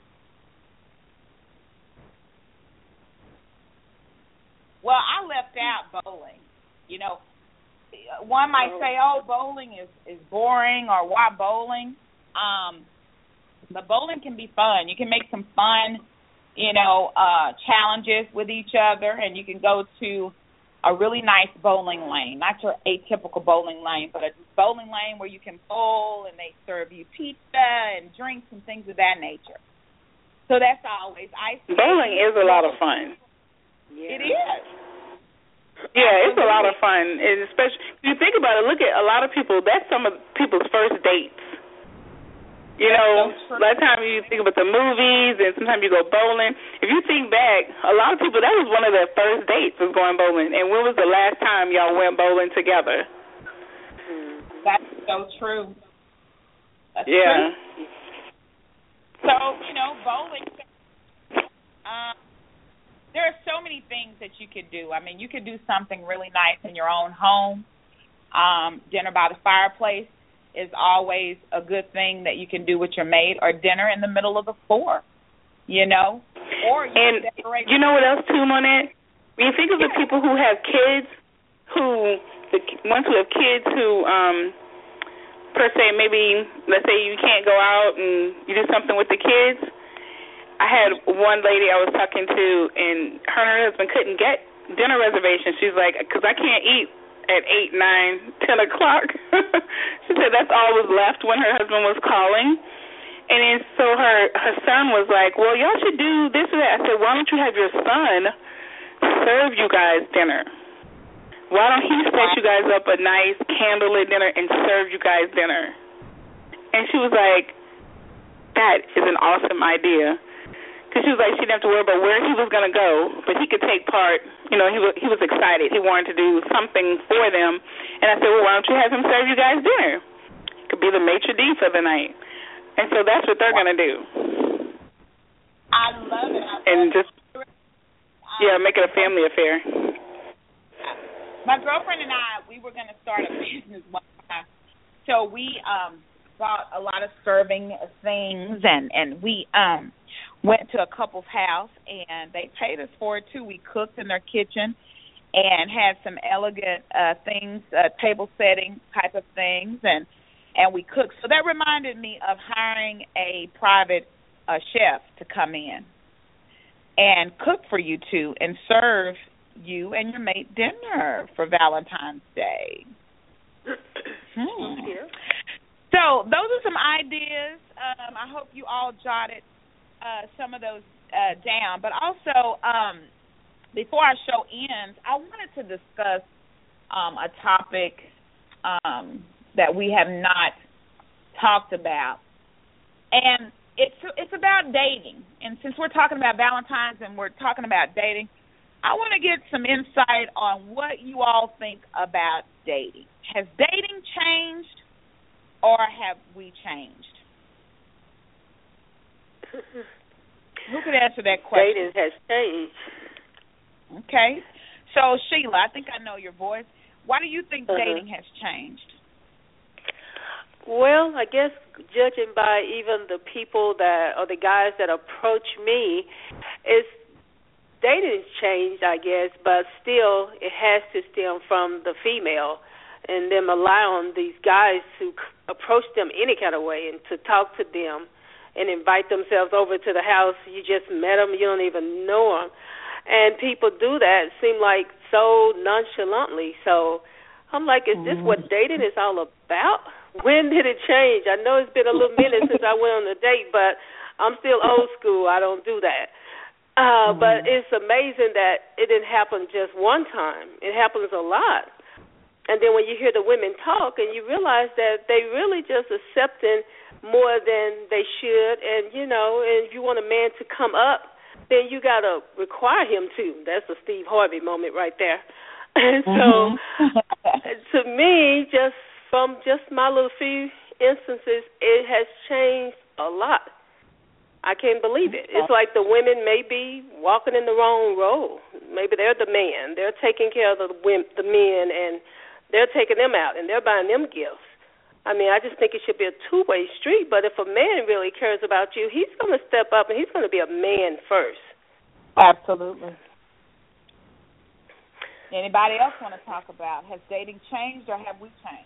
Well, I left out bowling. You know, one might say, "Oh, bowling is boring," or "Why bowling?" But bowling can be fun. You can make some fun, you know, challenges with each other, and you can go to a really nice bowling lane, not your atypical bowling lane, but a bowling lane where you can bowl and they serve you pizza and drinks and things of that nature. So that's always bowling is a lot of fun. Yeah. It is. Yeah, it's a lot of fun, and especially if you think about it. Look at a lot of people. That's some of people's first dates. You know, a lot of times you think about the movies, and sometimes you go bowling. If you think back, a lot of people, that was one of their first dates, was going bowling. And when was the last time y'all went bowling together? That's so true. That's true. So, you know, bowling. There are so many things that you could do. I mean, you could do something really nice in your own home. Dinner by the fireplace is always a good thing that you can do with your mate, or dinner in the middle of the floor, you know. Or you decorate. You know what else, too, Monette? When you think of the people who have kids, the ones who have kids who, per se, maybe, let's say you can't go out and you do something with the kids. I had one lady I was talking to, and her husband couldn't get dinner reservations. She's like, because I can't eat at 8, 9, 10 o'clock. She said that's all was left when her husband was calling. And then so her son was like, well, y'all should do this or that. I said, why don't you have your son serve you guys dinner? Why don't he set you guys up a nice candlelit dinner and serve you guys dinner? And she was like, that is an awesome idea. Because she was like, she didn't have to worry about where he was going to go, but he could take part. You know, he was excited. He wanted to do something for them. And I said, well, why don't you have him serve you guys dinner? It could be the maitre d' for the night. And so that's what they're going to do. I love it. Make it a family affair. My girlfriend and I, we were going to start a business one time. So we bought a lot of serving things, and we went to a couple's house, and they paid us for it, too. We cooked in their kitchen and had some elegant things, table setting type of things, and we cooked. So that reminded me of hiring a private chef to come in and cook for you two and serve you and your mate dinner for Valentine's Day. So those are some ideas. I hope you all jotted some of those down. But also, before our show ends, I wanted to discuss a topic that we have not talked about. And it's about dating. And since we're talking about Valentine's and we're talking about dating, I want to get some insight on what you all think about dating. Has dating changed, or have we changed? Who could answer that question? Dating has changed. Okay. So, Sheila, I think I know your voice. Why do you think dating has changed? Well, I guess judging by even the people or the guys that approach me, dating has changed, I guess, but still it has to stem from the female and them allowing these guys to approach them any kind of way and to talk to them and invite themselves over to the house. You just met them, you don't even know them. And people do that, seem like so nonchalantly. So I'm like, is this what dating is all about? When did it change? I know it's been a little minute since I went on a date, but I'm still old school. I don't do that. But it's amazing that it didn't happen just one time. It happens a lot. And then when you hear the women talk and you realize that they really just accepting more than they should, and, you know, and if you want a man to come up, then you got to require him to. That's a Steve Harvey moment right there. And so to me, just from just my little few instances, it has changed a lot. I can't believe it. It's like the women may be walking in the wrong role. Maybe they're the man. They're taking care of the men, and they're taking them out, and they're buying them gifts. I mean, I just think it should be a two-way street. But if a man really cares about you, he's going to step up, and he's going to be a man first. Absolutely. Anybody else want to talk about, has dating changed or have we changed?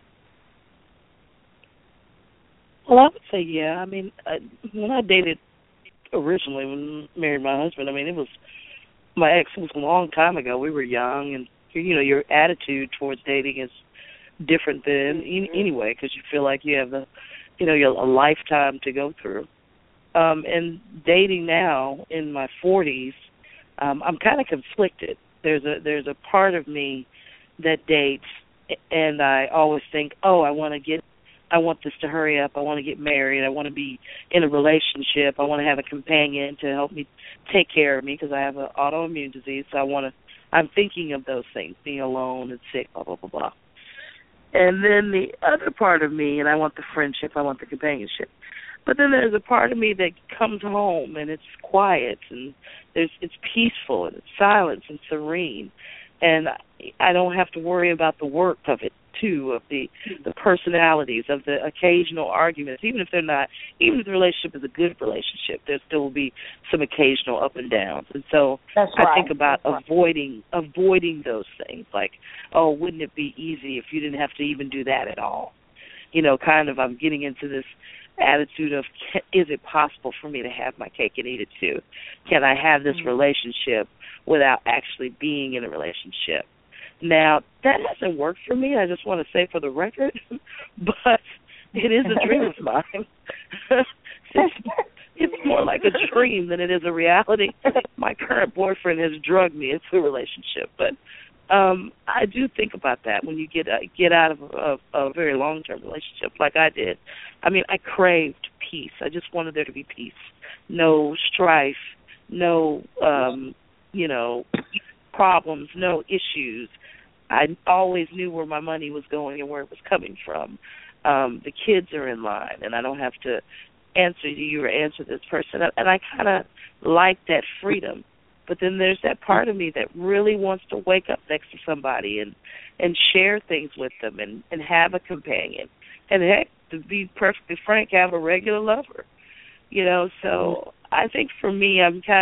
Well, I would say, yeah. I mean, when I dated originally, when I married my husband, I mean, my ex was a long time ago. We were young, and, you know, your attitude towards dating is different than anyway, because you feel like you have a lifetime to go through. And dating now in my 40s, I'm kind of conflicted. There's a part of me that dates, and I always think, oh, I want this to hurry up. I want to get married. I want to be in a relationship. I want to have a companion to help me take care of me because I have an autoimmune disease. So I'm thinking of those things, being alone and sick, blah, blah, blah, blah. And then the other part of me, and I want the friendship, I want the companionship. But then there's a part of me that comes home and it's quiet and it's peaceful and it's silent and serene. And I don't have to worry about the work of it, too, of the personalities, of the occasional arguments. Even if the relationship is a good relationship, there still will be some occasional up and downs. And so I think about avoiding those things. Like, oh, wouldn't it be easy if you didn't have to even do that at all? You know, kind of I'm getting into this attitude of, is it possible for me to have my cake and eat it too? Can I have this relationship without actually being in a relationship? Now, that hasn't worked for me, I just want to say for the record, but it is a dream of mine. It's more like a dream than it is a reality. My current boyfriend has drugged me into a relationship, but I do think about that when you get out of a very long-term relationship like I did. I mean, I craved peace. I just wanted there to be peace. No strife, no, problems, no issues. I always knew where my money was going and where it was coming from. The kids are in line, and I don't have to answer you or answer this person. And I kind of like that freedom. But then there's that part of me that really wants to wake up next to somebody and share things with them and have a companion. And heck, to be perfectly frank, have a regular lover. So I think for me,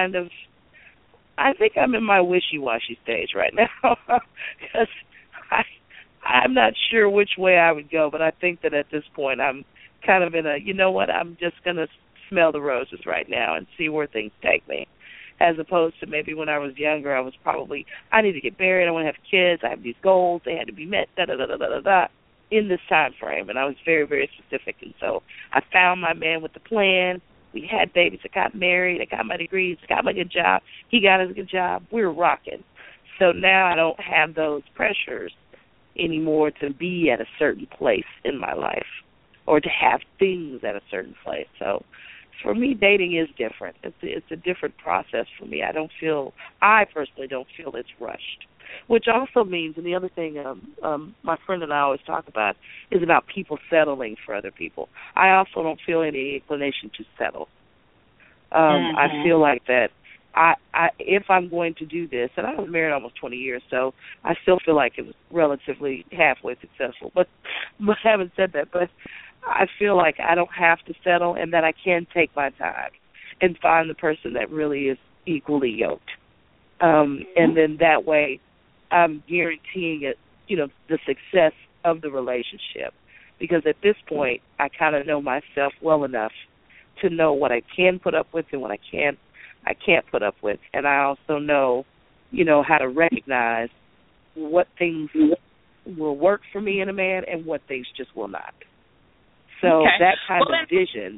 I think I'm in my wishy-washy stage right now because I'm not sure which way I would go, but I think that at this point I'm kind of in I'm just going to smell the roses right now and see where things take me, as opposed to maybe when I was younger, I was probably, I need to get married, I want to have kids, I have these goals, they had to be met, da-da-da-da-da-da, in this time frame, and I was very, very specific, and so I found my man with the plan. We had babies. I got married. I got my degrees. I got my good job. He got his good job. We were rocking. So now I don't have those pressures anymore to be at a certain place in my life or to have things at a certain place. So for me, dating is different. It's a different process for me. I personally don't feel it's rushed, which also means, and the other thing my friend and I always talk about is about people settling for other people. I also don't feel any inclination to settle. I feel like that I if I'm going to do this, and I was married almost 20 years, so I still feel like it was relatively halfway successful. But having said that, but I feel like I don't have to settle and that I can take my time and find the person that really is equally yoked. And then that way I'm guaranteeing it, the success of the relationship. Because at this point, I kind of know myself well enough to know what I can put up with and what I can't put up with. And I also know how to recognize what things will work for me in a man and what things just will not. So that kind of vision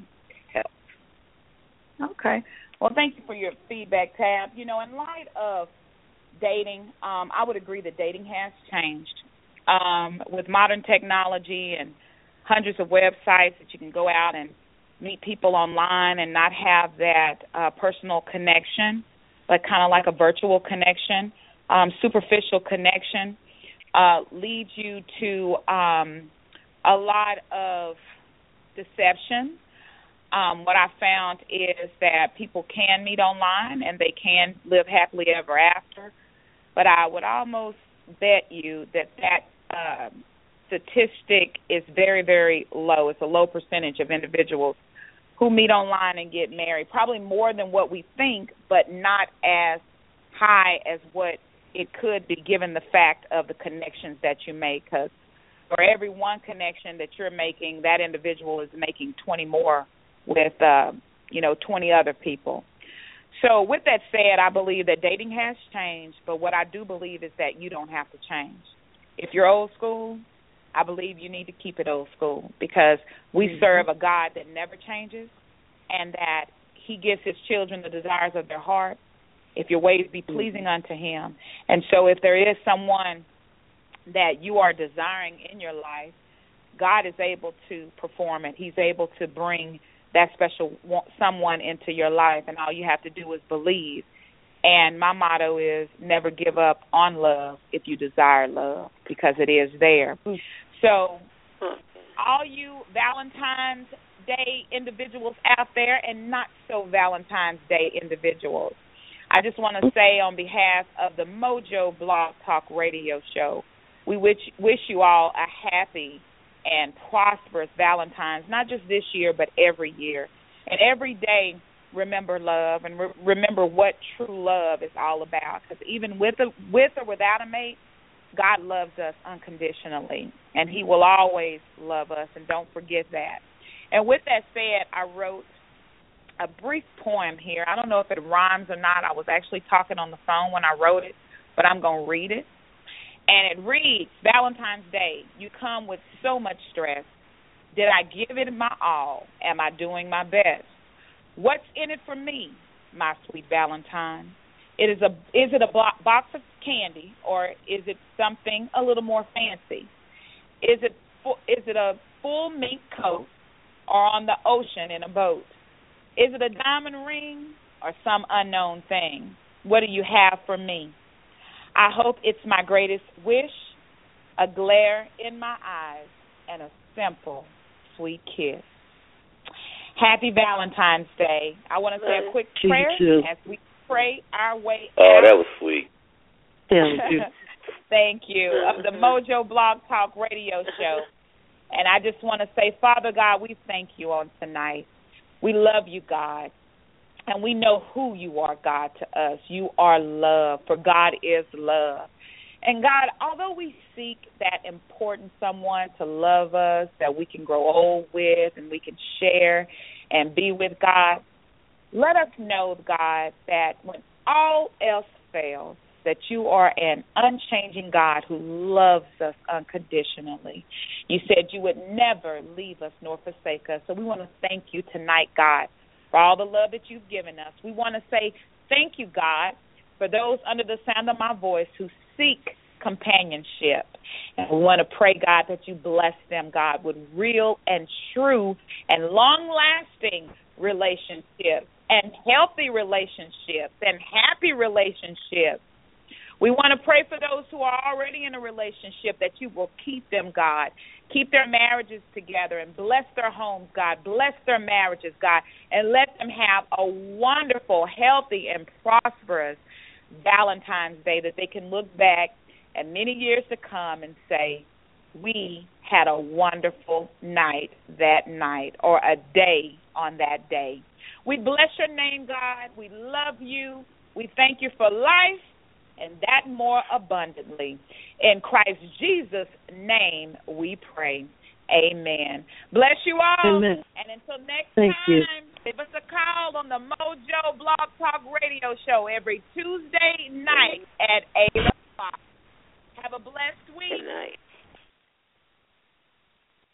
helps. Okay. Well, thank you for your feedback, Tab. In light of dating, I would agree that dating has changed. With modern technology and hundreds of websites that you can go out and meet people online and not have that personal connection, but kind of like a virtual connection, superficial connection, leads you to a lot of deception. What I found is that people can meet online and they can live happily ever after, but I would almost bet you that statistic is very, very low. It's a low percentage of individuals who meet online and get married, probably more than what we think, but not as high as what it could be given the fact of the connections that you make, because for every one connection that you're making, that individual is making 20 more with, 20 other people. So with that said, I believe that dating has changed, but what I do believe is that you don't have to change. If you're old school, I believe you need to keep it old school, because we serve a God that never changes and that he gives his children the desires of their heart, if your ways be pleasing unto him. And so if there is someone that you are desiring in your life, God is able to perform it. He's able to bring that special someone into your life, and all you have to do is believe. And my motto is never give up on love if you desire love, because it is there. So all you Valentine's Day individuals out there and not so Valentine's Day individuals, I just want to say on behalf of the Mojo Blog Talk Radio Show, we wish you all a happy and prosperous Valentine's, not just this year, but every year. And every day, remember love and remember what true love is all about. Because even with or without a mate, God loves us unconditionally, and he will always love us, and don't forget that. And with that said, I wrote a brief poem here. I don't know if it rhymes or not. I was actually talking on the phone when I wrote it, but I'm going to read it. And it reads, Valentine's Day, you come with so much stress. Did I give it my all? Am I doing my best? What's in it for me, my sweet Valentine? Is it a box of candy, or is it something a little more fancy? Is it a full mink coat, or on the ocean in a boat? Is it a diamond ring, or some unknown thing? What do you have for me? I hope it's my greatest wish, a glare in my eyes, and a simple, sweet kiss. Happy Valentine's Day. I want to say a quick prayer as we pray our way out. Oh, that was sweet. Thank you. Thank you. Of the Mojo Blog Talk Radio Show. And I just want to say, Father God, we thank you on tonight. We love you, God. And we know who you are, God, to us. You are love, for God is love. And, God, although we seek that important someone to love us, that we can grow old with and we can share and be with, God, let us know, God, that when all else fails, that you are an unchanging God who loves us unconditionally. You said you would never leave us nor forsake us. So we want to thank you tonight, God, for all the love that you've given us. We want to say thank you, God, for those under the sound of my voice who seek companionship. And we want to pray, God, that you bless them, God, with real and true and long-lasting relationships and healthy relationships and happy relationships. We want to pray for those who are already in a relationship, that you will keep them, God. Keep their marriages together and bless their homes, God. Bless their marriages, God, and let them have a wonderful, healthy, and prosperous Valentine's Day, that they can look back at many years to come and say, we had a wonderful night that night, or a day on that day. We bless your name, God. We love you. We thank you for life, and that more abundantly. In Christ Jesus' name we pray. Amen. Bless you all. Amen. And until next Thank time, you. Give us a call on the Mojo Blog Talk Radio Show every Tuesday night at 8 o'clock. Have a blessed week. Good night.